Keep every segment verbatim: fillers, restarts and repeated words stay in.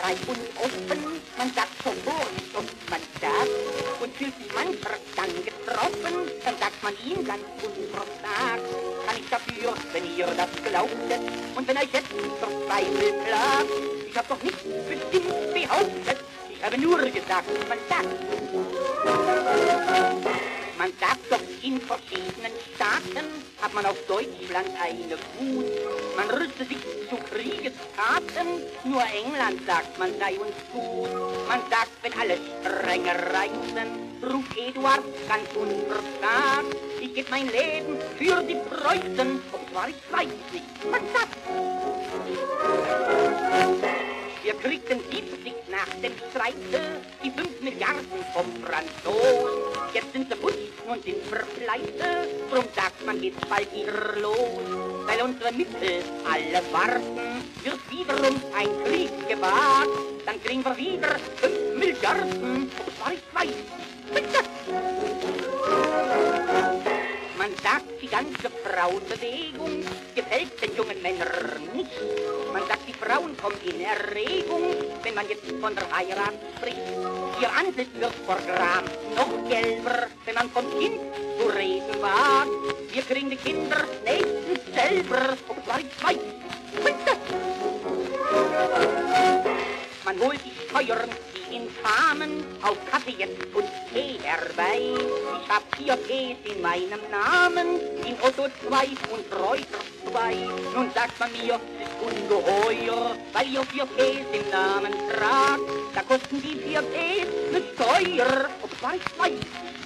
frei und offen, man sagt schon Vorsicht und man sagt, und fühlt sich mancher dann getroffen, dann sagt man ihm ganz unversagt. Kann ich dafür, wenn ihr das glaubtet, und wenn euch jetzt der Zweifel plagt, ich hab doch nicht bestimmt behauptet, ich habe nur gesagt, man sagt. Man sagt doch, in verschiedenen Staaten hat man auf Deutschland eine Wut. Man rüste sich zu Kriegestaten, nur England sagt, man sei uns gut. Man sagt, wenn alle Stränge reißen, ruft Eduard ganz unversagt, ich geb mein Leben für die Preußen, ob zwar ich weiß nicht, man sagt. Wir kriegten siebzig nach dem Streite die fünf Milliarden vom Franzosen. Jetzt sind sie putzt und sind verpleite, drum sagt man, geht's bald wieder los. Weil unsere Mittel alle warten, wird wiederum ein Krieg gewagt. Dann kriegen wir wieder fünf Milliarden, ob zwar ich weiß, bitte. Man sagt, die ganze Frauenbewegung gefällt den jungen Männern nicht. Man sagt, die Frauen kommen in Erregung, wenn man jetzt von der Heirat spricht. Ihr Antlitz wird vor Gram noch gelber, wenn man vom Kind zu reden wagt. Wir kriegen die Kinder nächstens selber, ob es war ich weiß. Bitte! Man holt die Steuern, die Infamen, auf Kaffee jetzt und Tee herbei. Ich hab vier Ps in meinem Namen, in Otto zwei und Reuter zwei. Nun sagt man mir, es ist ungeheuer, weil ihr vier Ps im Namen tragt. Da kosten die vier Ps ne Steuer, ob es war ich weiß.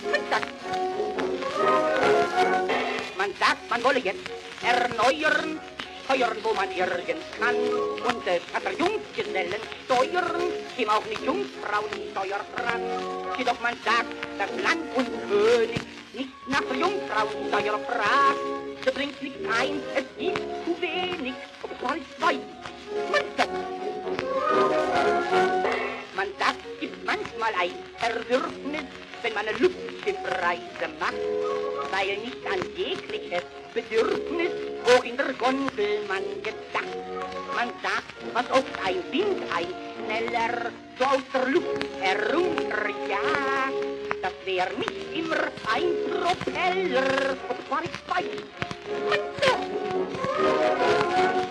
Man sagt, man wolle jetzt erneuern, Steuern, wo man irgend kann, und äh, Jungsgesellen steuern, käme auch nicht Jungfrauensteuer dran. Jedoch man sagt, dass Land und König nicht nach der Jungfrauensteuer fragt, so bringt nichts ein, es ist zu wenig, ob es weiß, weiß man sagt. Man sagt, es gibt manchmal ein Verwürfnis, wenn man eine Luftschiffreise macht, weil nicht an jegliches Bedürfnis hoch in der Gondel man gedacht. Man sagt, was oft ein Wind, ein schneller, so aus der Luft herunterjagt, das wär nicht immer ein Propeller, ob war ich weiß.